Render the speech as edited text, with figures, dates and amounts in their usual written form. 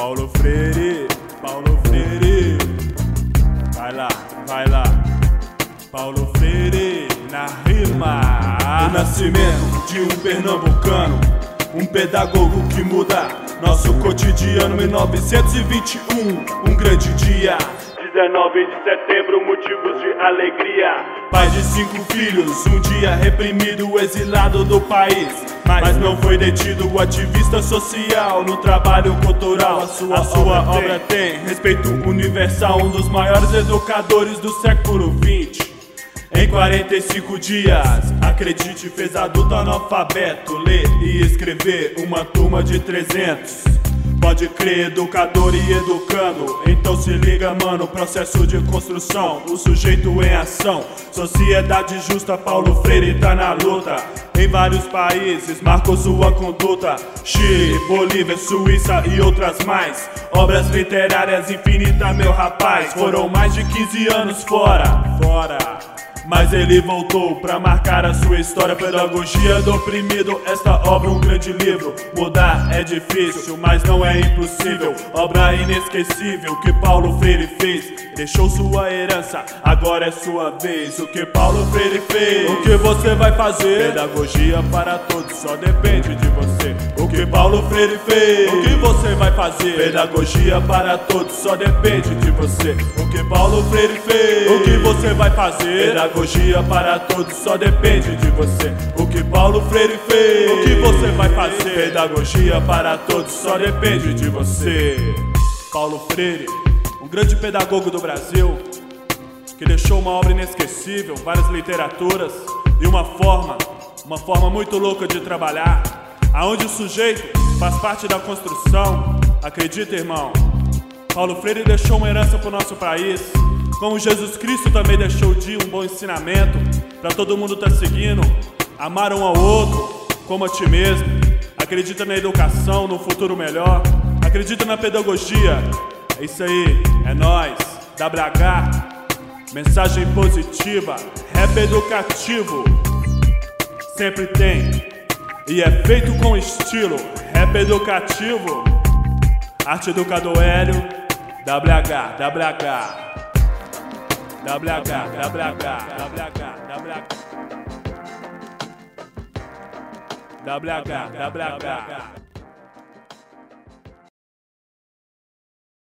Paulo Freire, Paulo Freire. Vai lá, Paulo Freire na rima. O nascimento de um pernambucano, um pedagogo que muda nosso cotidiano. 1921, um grande dia, 19 de setembro, motivos de alegria. Pai de 5 filhos, um dia reprimido, exilado do país, mas não foi detido. O ativista social no trabalho cultural, a sua obra tem respeito universal. Um dos maiores educadores do século XX. Em 45 dias, acredite, fez adulto analfabeto ler e escrever uma turma de 300. Pode crer, educador e educando. Então se liga, mano, processo de construção, o sujeito em ação. Sociedade justa, Paulo Freire tá na luta. Em vários países marcou sua conduta. Chile, Bolívia, Suíça e outras mais. Obras literárias infinitas, meu rapaz. Foram mais de 15 anos fora. Mas ele voltou pra marcar a sua história. Pedagogia do oprimido, esta obra um grande livro. Mudar é difícil, mas não é impossível. Obra inesquecível que Paulo Freire fez. Deixou sua herança, agora é sua vez. O que Paulo Freire fez? O que você vai fazer? Pedagogia para todos, só depende de você. O que Paulo Freire fez? O que você vai fazer? Pedagogia para todos, só depende de você. O que Paulo Freire fez? O que você vai fazer? Pedagogia para todos, só depende de você. O que Paulo Freire fez? O que você vai fazer? Pedagogia para todos, só depende de você. Paulo Freire, um grande pedagogo do Brasil, que deixou uma obra inesquecível, várias literaturas e uma forma muito louca de trabalhar, aonde o sujeito faz parte da construção. Acredita, irmão, Paulo Freire deixou uma herança pro nosso país, como Jesus Cristo também deixou de um bom ensinamento pra todo mundo tá seguindo. Amar um ao outro como a ti mesmo. Acredita na educação, no futuro melhor. Acredita na pedagogia. É isso aí, é nóis, WH. Mensagem positiva, rap educativo. Sempre tem, e é feito com estilo. Rap educativo. Arte Educador Hélio, WH. WH.